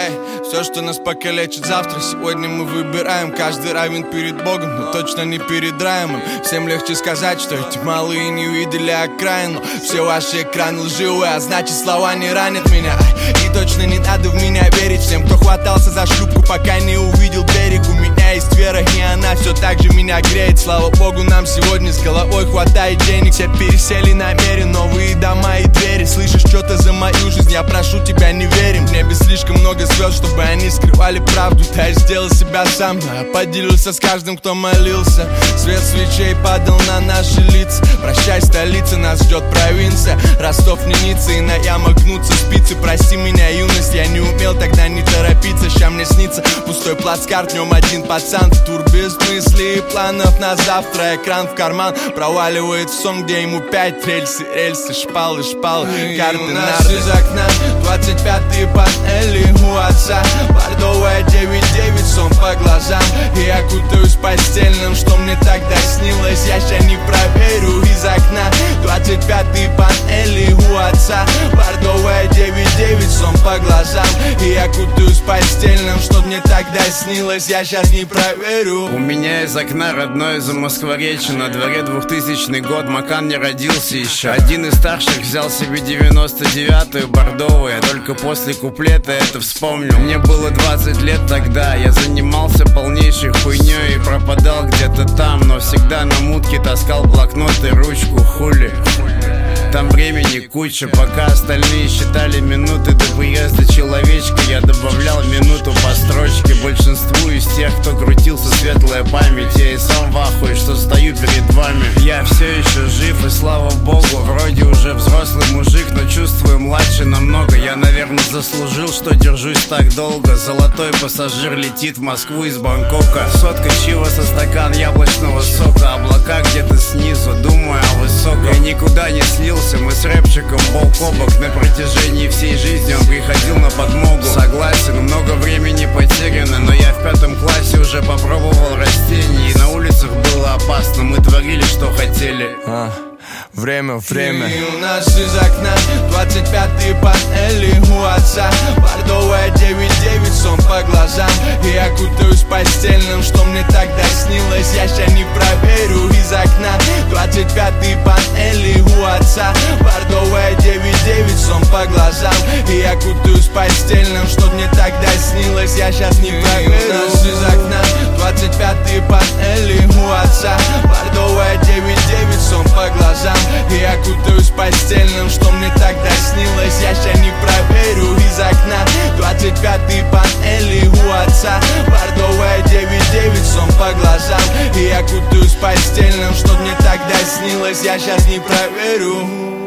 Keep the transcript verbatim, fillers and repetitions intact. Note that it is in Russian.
Эй, все, что нас покалечит завтра, сегодня мы выбираем. Каждый равен перед Богом, но точно не перед раем. Всем легче сказать, что эти малые не увидели окраину. Все ваши экраны лживые, а значит слова не ранят меня. И точно не надо в меня верить всем, кто хватался за шлюпку, пока не увидел берег. У меня есть вера, и она все так же меня греет. Слава Богу, нам сегодня с головой хватает денег. Все пересели намеренно, новые дома и двери. Слышишь что-то за мою жизнь, я прошу тебя, не верим. В небе слишком много звезд, чтобы они скрывали правду. Да, я сделал себя сам, но я поделился с каждым, кто молился. Свет свечей падал на наши лица. Прощай, столица, нас ждет провинция. Ростов, не Ницца, и на ямах гнутся спицы. Прости меня, юность, я не умел тогда не торопиться. Ща мне снится пустой плацкарт, в нем один пацан. Тур без мыслей и планов на завтра. Экран в карман проваливает в сон, где ему пять рельсы, рельсы, шпалы, шпалы, карты, нарды. Из окна двадцать пятые панели у отца. Бордовая девять девять, сон по глазам. И я кутаюсь постельным, что мне тогда снилось. Я ща не проверю из окна двадцать пятые панели у отца. Бордовая девять девять, сон по глазам. И я кутаюсь постельным, что мне тогда снилось. Я щас не проверю. У меня из окна родной Замоскворечье. На дворе двухтысячный год, Макан не родился еще. Один из старших взял себе девяносто девятую бордовую. Я только после куплета это вспомнил. Мне было двадцать лет тогда. Я занимался полнейшей хуйней и пропадал где-то там, но всегда на мутке таскал блокнот и ручку. Хули, там времени куча. Пока остальные считали минуты до приезда человечка, я добавлял минуту по строчке. Большинству из тех, кто крутился, светлая память. Я и сам в ахуе, что стою перед вами. Я все еще жив, и слава богу. Вроде уже взрослый мужик, но чувствую младше намного. Я, наверное, заслужил, что держусь так долго. Золотой пассажир летит в Москву из Бангкока. Сотка чива со стакан яблочного сока. Облака где-то снизу, думаю о высоком. Я никуда не слился, мы с рэпчиком бок о бок. На протяжении всей жизни он приходил на подмогу. Согласен, много времени потеряно, но я в пятом классе уже попробовал растения. И на улицах было опасно, мы творили, что хотели. а, Время, время. И у нас из окна двадцать пятые панели у отца. Бордовая девять девять, сон по глазам. И я кутаюсь постельным, что мне тогда снилось. Я ща не проверю из окна двадцать пятые панели у отца. Бордовая девять девять, сон по глазам. И я кутаюсь постельным, что мне тогда снилось. Я щас не проверю. И у нас из окна двадцать пятые панели у отца. Бордовая девять девять, сон по глазам. И я кутаюсь постельным, что мне тогда снилось. Я ща не проверю из окна двадцать пятые панели у отца. Бордовая девять девять, сон по глазам. И я кутаюсь постельным, что мне тогда снилось. Я щас не проверю.